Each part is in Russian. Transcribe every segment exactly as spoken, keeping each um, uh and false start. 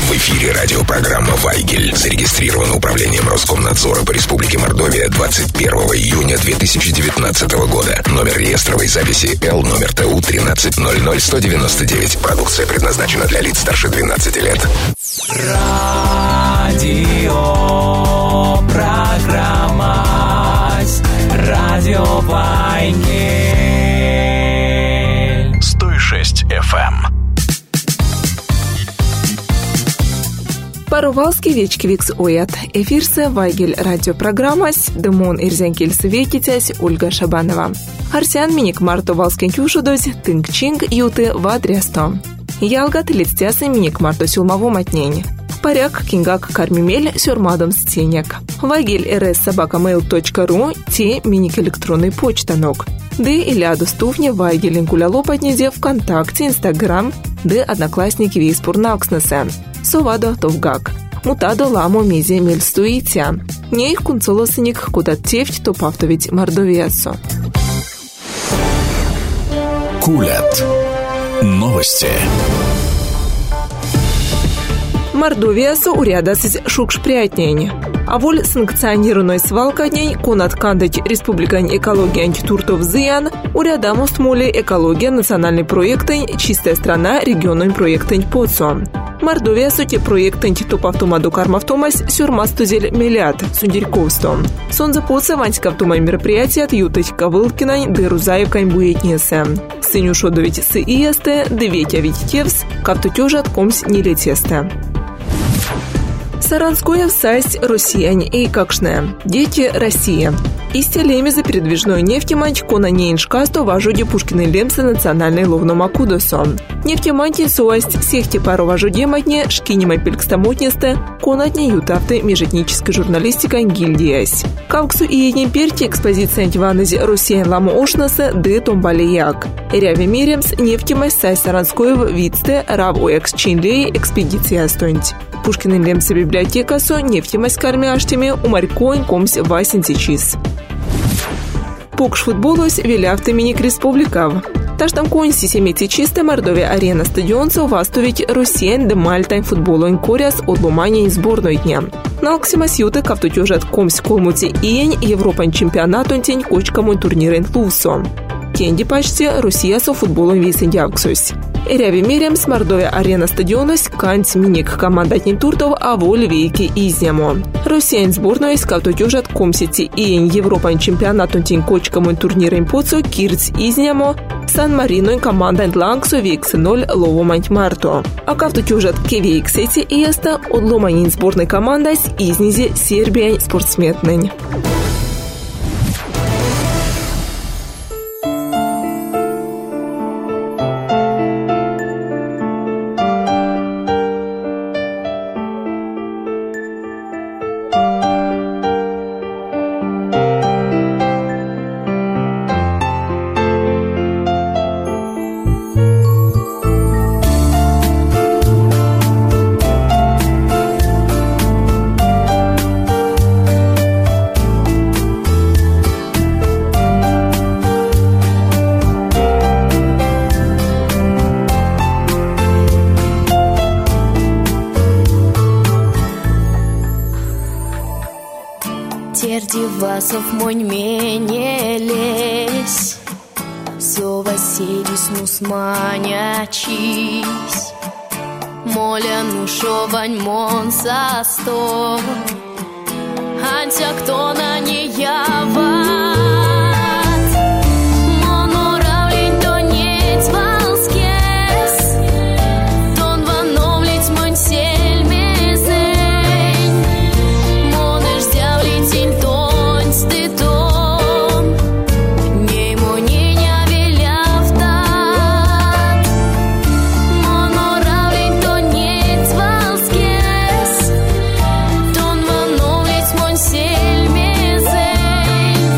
В эфире радиопрограмма «Вайгель». Зарегистрировано управлением Роскомнадзора по Республике Мордовия двадцать первого июня две тысячи девятнадцатого года. Номер реестровой записи Л номер Т У тринадцать ноль ноль сто девяносто девять. Продукция предназначена для лиц старше двенадцати лет. Радио программа Радио Вайгель сто шесть эф эм. Парувалский вечки викс оят. Эфирсе Вайгель радиопрограммась. Демон Ирзянкельсы векитясь Ольга Шабанова. Арсян миник Марто Валскин тюшудось. Тынк-чинг юты вадрясто. Ялгат лицтясы миник Марто сюлмаво матнень. Паряк кингак кармимель сюрмадом стенек. Вайгель рс собака мейл точка ру. Те миник электронный почтанок. Ды иля доступне Вайгель инкуля лопатниде ВКонтакте, Инстаграм, ды одноклассники вейспур накснесе. Совадо товгак. Мутадо ламо мизе мельстуитя. Не их кунцолосник куда тефть то павтовить мордовиасо. Кулят. Новости. Мордовиасо урядасить шукшпрятнень. А воль санкционированной свалка дней конат кандать республикань экология антитуртов зиян урядаму стмоли экология национальный проект чистая страна региональный проект подсо. Мордовия сути проект антитопавтомаду кармавтомась сюрмастузель миллиард сундерьковсто. Сон запоца ванськавтомай мероприятие от ютать кавылкинань дырузаев каньбуетнесе. Сыню шодовить сы иесте, деветя витьтевс, кавтутежат комсь не летесте. Саранское всасть россияне и какшне. Дети Россия. Истелеми за передвижной нефтемать кона нейншкасто важуде Пушкины лемса национальной ловномакудосо. Нефтемати суасть сехте пару важуде матне шкинемай пелькстамотнесте конатне ютавты межэтнической журналистика гильдиясь. Кавксу и едни перти экспозиция антиванази россиян ламо ошнаса де томбалияк. Ряви миремс нефтемай сай Саранскоева вицте рав оекс чинлей экспедиция стонть. Пушкины лемса библиотека со нефтемай карми аштеми умарькоин комсь васин сейчас. Покш футболус вилявты миник республикав. Таштам конси семейте чисте Мордовия арена стадионцу вастовить Россиян де Мальтайн футболу коряс от ломания сборной дня. Налксимас юты кавтутюжат комсь колмути иень Европан чемпионату тень кочкамой турнирен лувсо. Кенди почти Россия со футболом весен дявксусь. Ряви мерем с Мордовия арена стадионус канц миник командатнин туртов а воль вейки изнямо. Россиян сборной скавтутюжат комсити иень Европан чемпионату тень кочкамой турнирен поцу кирц изнямо. Сан-Марино команда Лангсо вексы ноль ловомать марто. А кавтутюжат кевейксети иеста от ломанин сборной команда с изнизи Сербия спортсменнень. Тердивасов монь мене лезь, Со Василис нусманячись, Моля нушовань мон састо, Антя кто на не ява. Сельмезей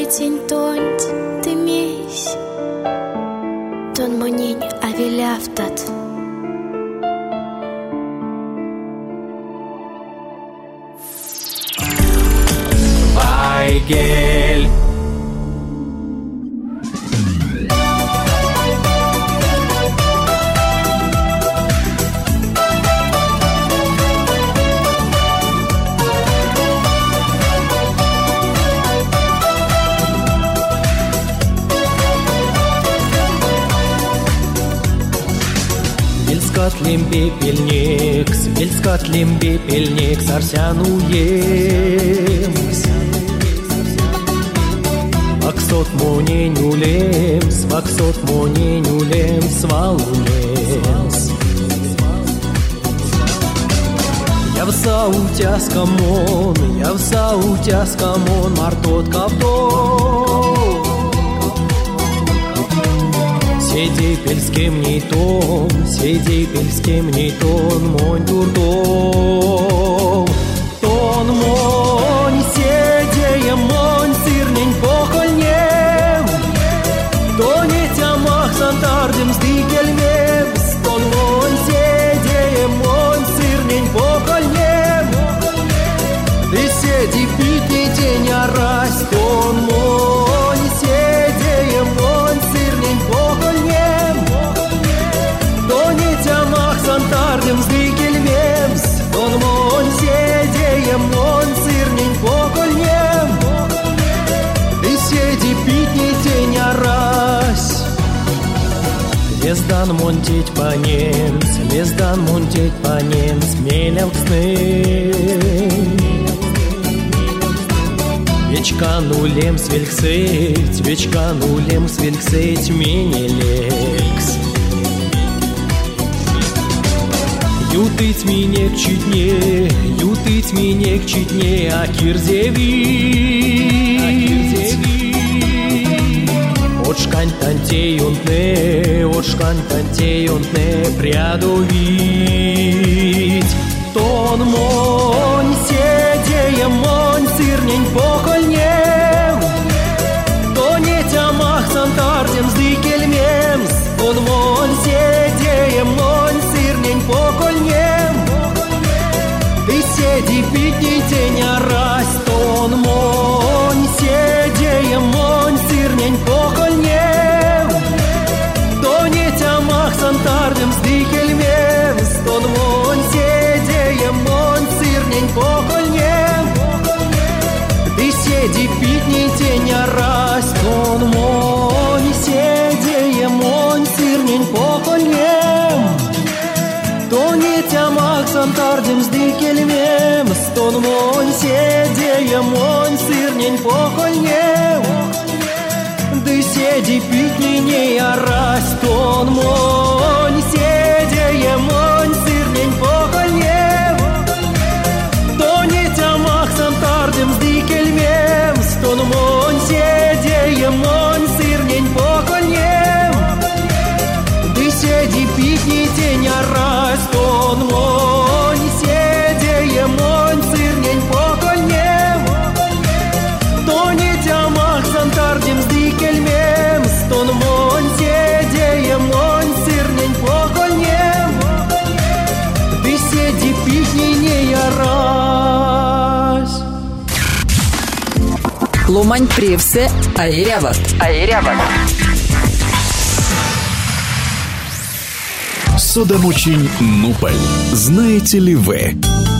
тень тонт тымесь, тон монень авеляфтат. Вайгель. Лимби пельник, Вельскат лимби пельник, Сарсяну емс. Ваксот монень улемс, Ваксот монень улемс, Валулемс. Я в саутяскамон, я в саутяскамон, Мартот кавтон. Седи пельским не том, седи пельским не тон, монь туртом. Тон монь, седеем монь, сырнень похольнем. Тоне тямах сантардем сдикельмем. Тон монь, седеем монь, сырнень похольнем. Ты седи пить не день, а раз. Тон монь, седеем монь, сырнень похольнем. Сантардем сдикельмемс, он монь седеем, монь сырнень покольнем. И седи пить не день, а раз. Лездан монтить по немц, лездан монтить по немц, мелявксны. Вечка нулем свельхсыть, вечка нулем свельхсыть, менелекс. Ютыть минек читне, ютыть минек читне, а кирзевить. Отшкань тантей унтне, отшкань тантей унтне, прядувить. Тон монь, седеем монь, сырнень похольнем. Тоне тямах сантардем сдикельмемс, тон монь, седеем монь, сырнень покольнем. Ты седи пить не день, а раз. Тон монь, седеем монь, сырнень покольнем. Тоне тямах сантардем сдикельмем. Тон монь, седеем монь, сырнень покольнем. Ты седи пить не день, а раз. Тон монь, седеем монь, сырнень покольнем. Тоне тямах сантардем сдикельмем. Стон монь, седеем монь, сырнень похольнем. Да седи пить не не, а раз. Тон монь, седеем монь, сырнень похольнем. Тоне тямах сантардем сдикельмем. Стон монь, седеем монь, сырнень похольнем. Да седи пить не день, а раз. Тон монь, седеем монь, сырнень покольнем. Тоне тямах сантардем сдикельмем. Стон монь, седеем монь, сырнень покольнем. Ты седи пить не не, а раз. Ломань превсе, аиряват, аиряват. Судомучень Нуполь. Знаете ли вы?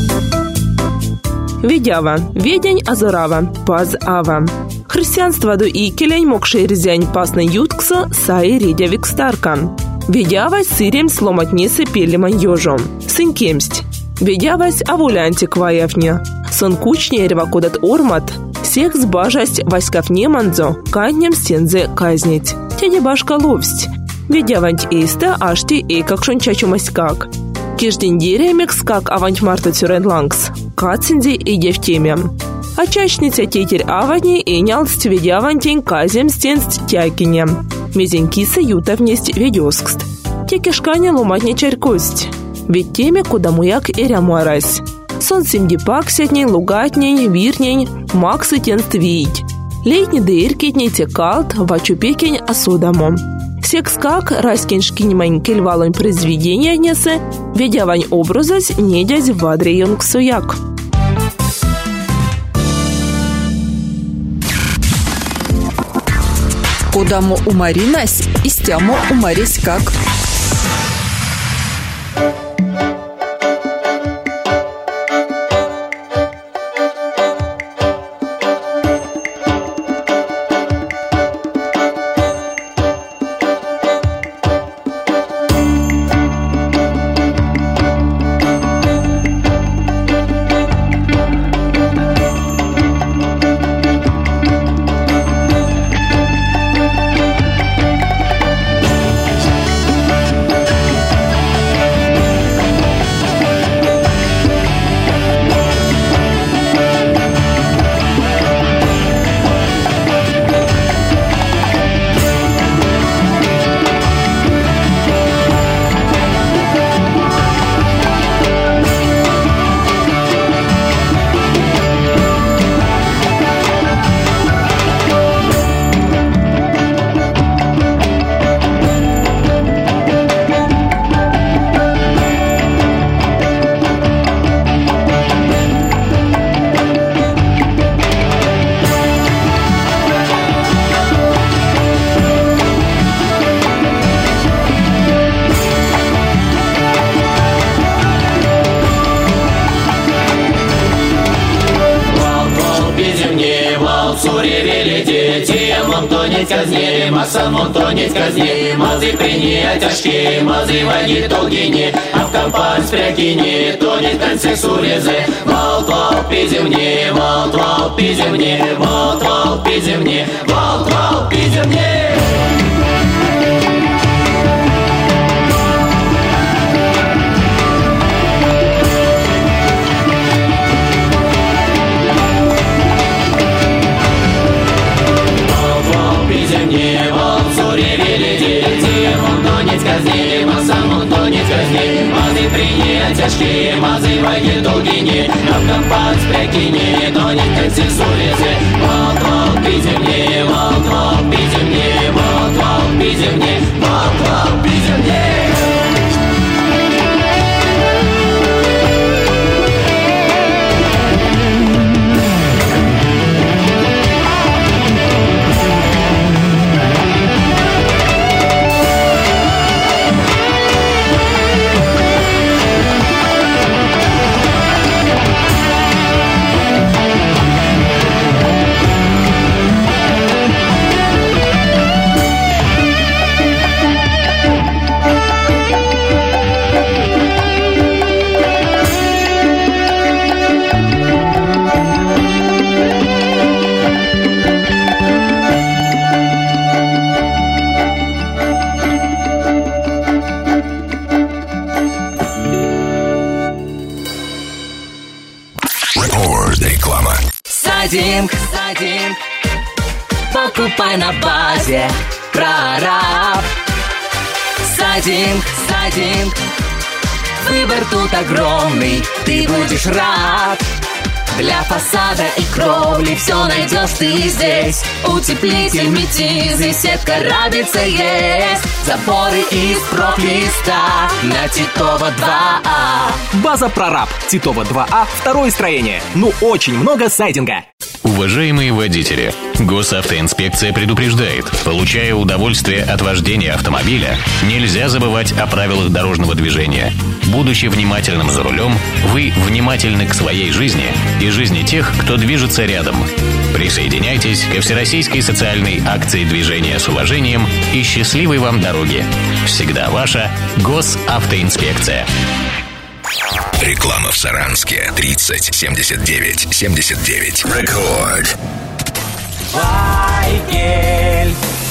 Ведява, ведень азорава, паз ава. Христианство до и келень мокшей резянь пасны юткса, саи редявик старка. Ведявась сырем сломать несы пелеман ёжом. Сынкемсть. Ведявась авулянти кваевня. Сон кучнее ревакодат ормат. Всех сбажасть васькав неманзо, каннем стензе казнить. Тяде башка ловсть. Ведявант эйста ашти эй как шончачу маськак. Кежден деремекс как авант марта тюрен лангс. Кацинзи и девтеме. А чачница тетерь авани и нялст ведявантень казем стенст тякине. Мезенькиса юта внесть ведёскст. Текешканя ломатня чарькость. Ведь теме куда муяк и рямуарась. Сон симдипак сетней лугатнень, вирнень, максы тенст виить. Летний дыр китни текалт, вачу пекень осудамом. Секскак раскиншкин манькель валон произведения несе, ведявань образась недядь в вадре йонгсуяк. Кодамо умаринась, истямо умарись как. казни, масамон тонет казни, мазы принять тяжкие, мазы воги толгини, а в компании спрякини, тонет концы сурезе, вал вал пиземне, вал вал пиземне, вал вал пиземне, вал вал пиземне. Казни, масамон тонет казни, мазы принять тяжкие, мазы воги долгини, а в компании спрякини, тонет концы сурезе, вал вал пиземне, вал вал пиземне, вал вал пиземне, вал вал пиземне. Садинг, садинг, покупай на базе прораб. Садинг, садинг, выбор тут огромный, ты будешь рад. Для фасада и кровли все найдешь ты здесь. Утеплитель метизы, сетка рабица есть. Заборы из профлиста на Титова два А. База Прораб, Титова два А, второе строение. Ну, очень много сайдинга. Уважаемые водители, госавтоинспекция предупреждает: получая удовольствие от вождения автомобиля, нельзя забывать о правилах дорожного движения. Будучи внимательным за рулем, вы внимательны к своей жизни и жизни тех, кто движется рядом. Присоединяйтесь ко всероссийской социальной акции движения с уважением и счастливой вам дороги. Всегда ваша госавтоинспекция. Реклама в Саранске. тридцать семьдесят девять семьдесят девять. Рекорд. Вайгель.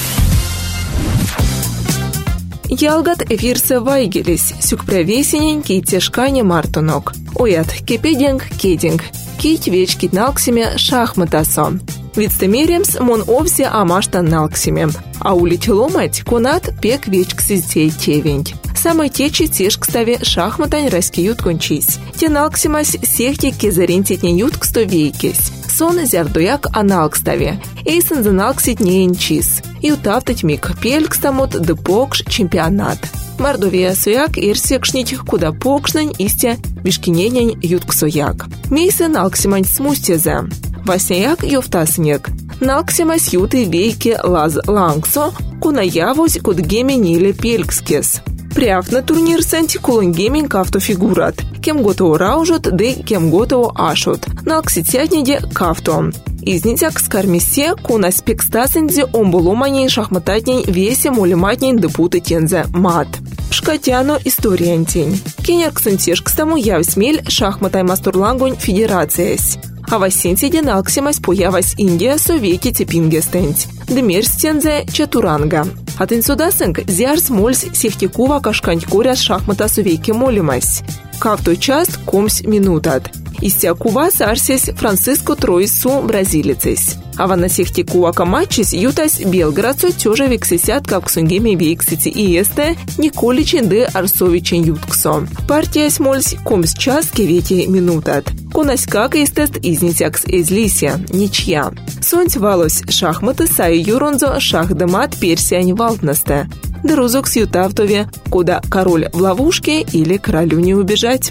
Ялгат эфирсе вайгелис, сюкпрявесенень кейтешкане мартунок. Уят кепединг кединг, кить веч китналксиме шахматасо. Вицтемеремс мон овсе амаштан налксиме, а улетеломать кунат пек веч ксизей тевень. Самой течи теш кставе шахматань раскиют кончись. Те налксимась сехти кезаринтетне ют ксто вейкись. сон зярдуяк аналгставе. Эйсен заналг ситнеен чиз. И утавтать миг пелькстамот да покш чемпионат. Мордовия суяк ирсек шнить куда покшнань истя бишкиненень ютксояк. Мейсе налксимань смустезе. Васняяк юфтаснек. Налксимась юты вейки лаз лангсо, кунаявось кудгеми ниле пелькскес. Пряв на турнир сенти кулунгемень кафто фигурат. Кем готово раужот, де кем готово ашот. Налкситятниде кафто. Изнитяк скармисе куна спекстасенде омбуломаней шахмататней весе молиматней депуты тензе мат. Шкатяно историантень. Кенерк сентешкстаму явсмель шахматай мастурлангонь федерациясь. А васенсиде налксимась появась Индия совети тепингестенць. Демерстензе чатуранга. Атенсудасенг зярс мольс сехтикува кашканть коряс шахмата совейки молимась. Кавтой част комсь минутат. Истя кува сарсесь Франциско Троису бразилицесь. А вана сехтикува камачись ютась Белградцу тёжа виксисят кавксунгеми виксити и эсте Николичен де Арсовичен ютксо. Партиясь мольс комсь час кевети минутат. Конаськак истест изнитякс эзлися, ничья. Сонть валось шахматы сай юронзо шахдамат персиань валтнасте. Дерузок с ютавтове, куда король в ловушке или королю не убежать.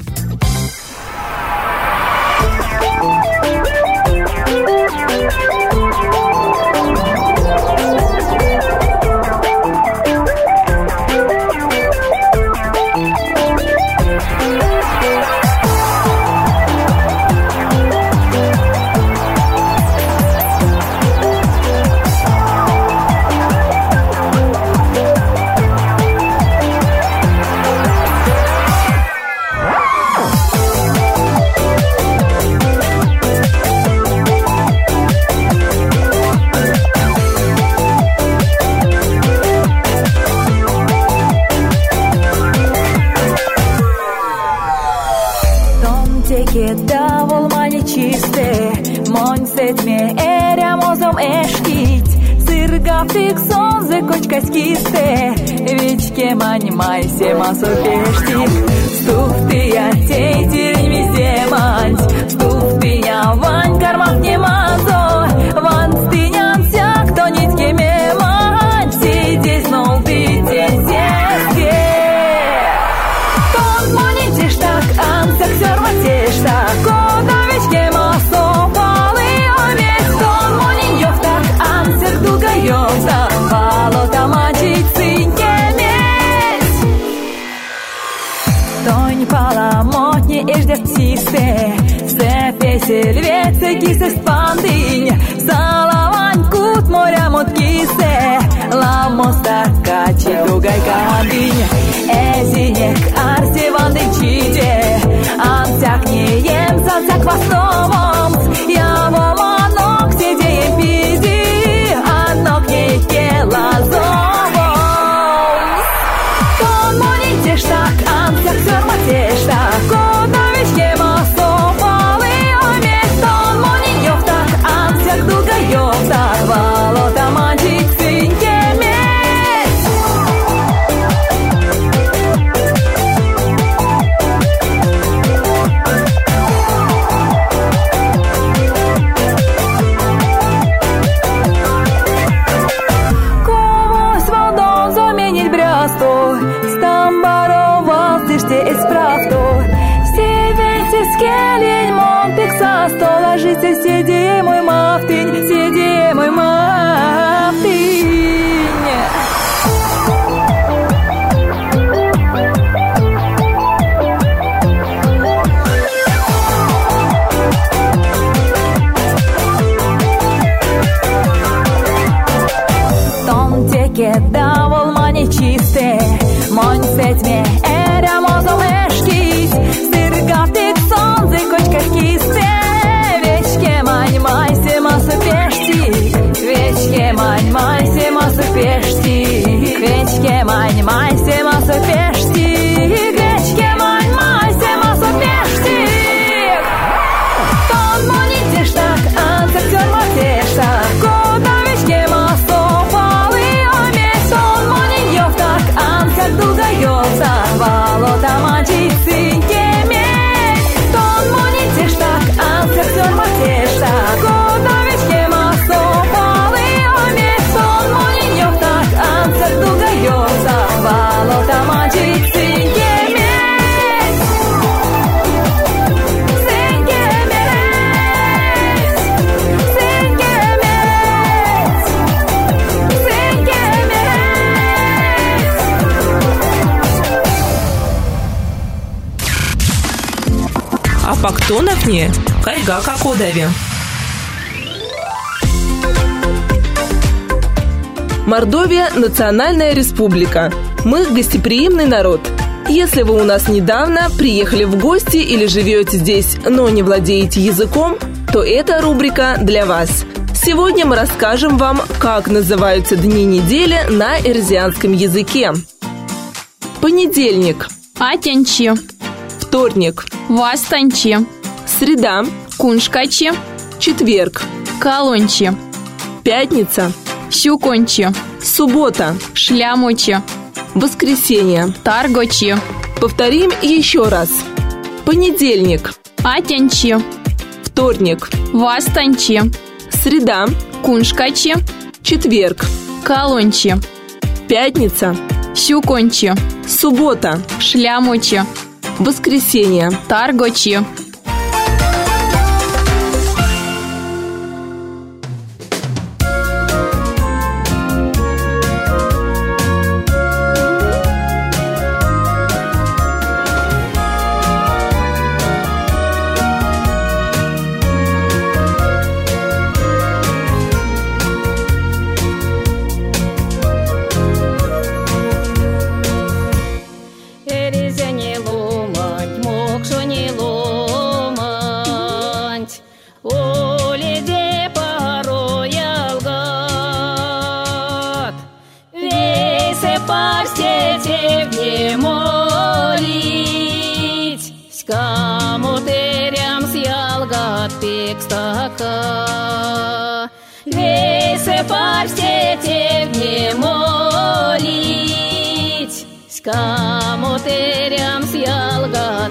Майсе масу пештик, ступ ты я тей тирень везде мать, ступ ты я вань кармах не мазо, ван стынян ся, кто нитки ме мать, сидеть нол ты тенсеске. Тон монетиш так, ансак сёрватиш так, кода вечке масо палы овец, тон монетёв так, ансак дугаёв так, пало тамачить циньке. Паламотни еждертисте, се песель веце кисест пандынь, салавань кут моря моткисе, ламоста качи дугай кандынь, эзинек арси вандын чиде, ансяк не ем сансяк вастомом, я воманок сидеем пизи, анок не келазом. Тон монетиш так, ансяк сёрматиш так, кода вечке масо палы овец, тон монетёв так, ансяк дугаёв так, валота манчик циньке месь. Комусь валдон заменить брясту, скелень, мон пекса, сто ложится, сиди мой мафтынь, сиди мой мафтынь. Тон теке давол мани чисте, монь сетьме эра мозом эшкить, сыргатык сонзы кочках кисте, вечке мань майсе масу пештик, вечке мань майсе масу пештик, вечке мань майсе масу пештик, вечке мань майсе масу пештик. Тон монетиш так, ансак сёрматиш так, кода вечке масу палы овец, тон монетёв так, ансак дугаёв так, валота манчик циньке месь, тон монетиш так, ансак сёрматиш так. а пактонов не, кайга как удави. Мордовия – национальная республика. Мы гостеприимный народ. Если вы у нас недавно приехали в гости или живете здесь, но не владеете языком, то эта рубрика для вас. Сегодня мы расскажем вам, как называются дни недели на эрзианском языке. Понедельник. Атянчи. Вторник. Вастанчи. Среда. Куншкачи. Четверг. Колончи. Пятница. Щукончи. Суббота. Шлямочи. Воскресенье. Таргочи. Повторим еще раз. Понедельник. Атянчи. Вторник. Вастанчи. Среда. Куншкачи. Четверг. Колончи. Пятница. Щукончи. Суббота. Шлямочи. Воскресенье. Таргочи. Камотерям сялгат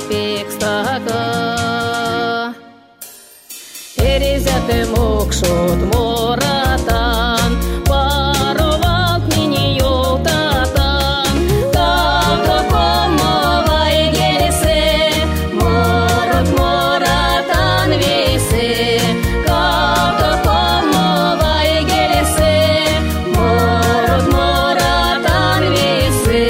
пекстака. Эрезяты мокшот моратан, паровалт мини йолтатан. Кавто комовай гелесе, морот моратан весе. Кавто комовай гелесе, морот моратан весе.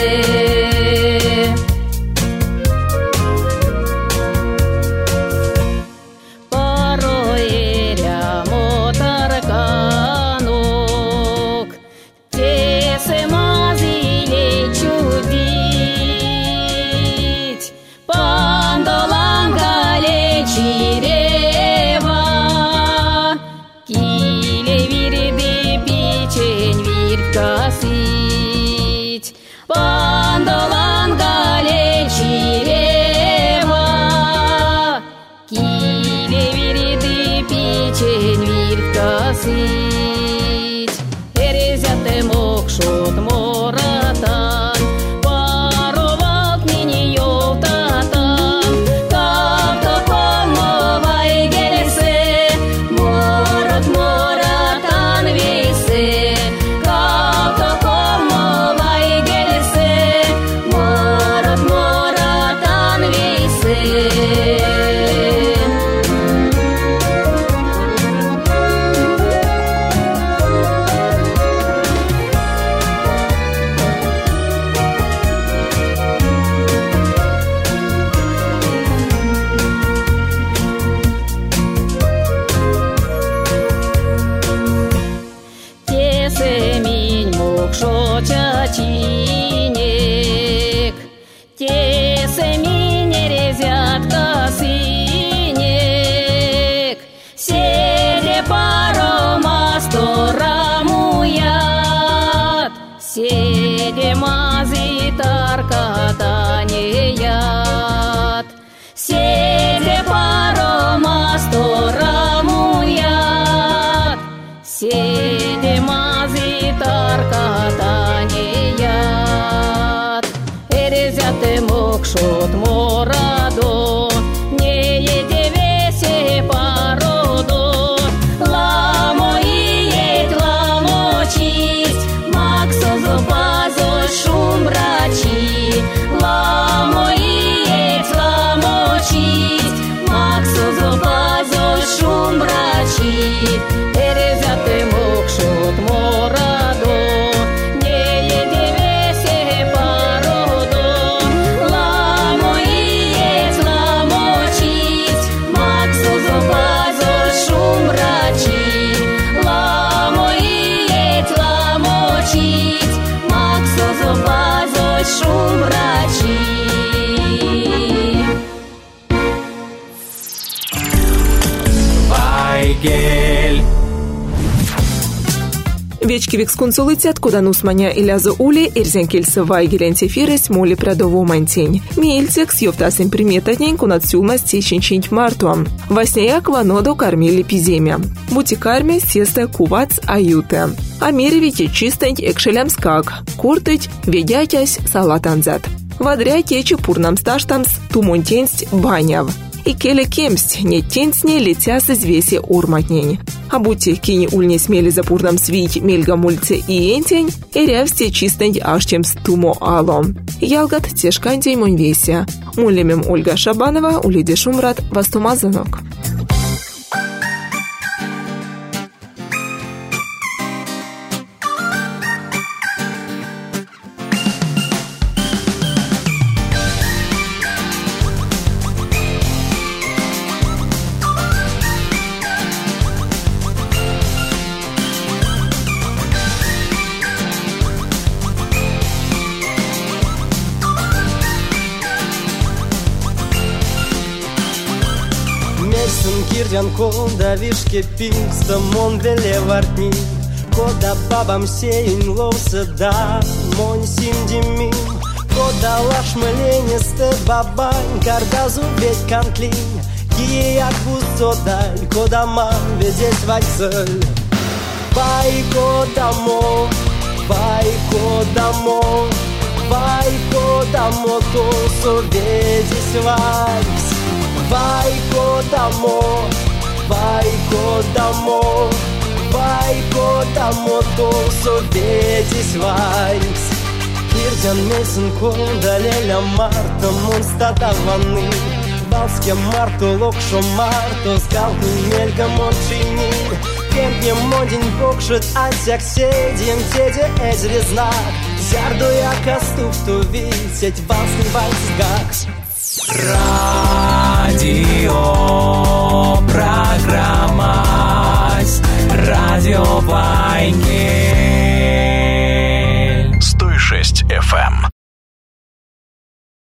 Эрезяты мокшот моратан, паровалт мини йолтатан. Кавто комовай гелесе, морот моратан весе. Кавто комовай гелесе, морот моратан весе. Чачинек, тесемин эрезятка синек. Седе паромас торамуят, седе мази таркатанеят. Седе паромас торамуят, седе мази таркатанеят. Эрезяты мокшот морадо, не еде весе пародо. Ламо иеть, ламо чисть, максозо базо шумбрачи. Ламо иеть, ламо чисть, максозо базо шумбрачи. Эрезяты мокшот морадо, не еде весе пародо. Ламо иеть, Кивикс консулицят кодан усманя илязы ули эрзенкельсы вайгелен тефирес моли прадово мантень. Мельцекс ёвтасым приметатнень кунат сюлма стеченчинь мартуам. Васняяк ванодо кормили пиземя. Бутикарме сеста кувац аюте. Америвите чистень экшелямскак. Куртыть ведятясь салатанзат. Вадря течи пурнам сташтамс тумонтенсть баняв. И келе кемсть не тенцне летяс извесе урматнень. А будьте кини ульни смели за пурнам свить мельга мульце и энтень, и рявсте чистень аж чем стумо ало. Ялгат тешкандень монвеся. Мулемем Ольга Шабанова, Улиди Шумрат, Вастумазанок. Кирдян кода вишке писта мон веле вартни, кода бабам сеин лоуса да мон симдимим, кода лаш маленесте бабань кардазу ведь кантлин, кие акбусодаль, кода мам ведесь вайцель. Vai kodamo, vai kodamo, vai kodamo, to sovedis vibes. Vai kodamo, vai kodamo, vai kodamo, to sovedis vibes. Кирдян месен кода леля марта монстата ванны. Балске марто локшо марто скалку мельга мончини. Кемпе модин бокшит ансяк седим теде эзри знак. Зярду я каступ ту висеть балсный вальсгакс. Радио программа Радио Вайнгель.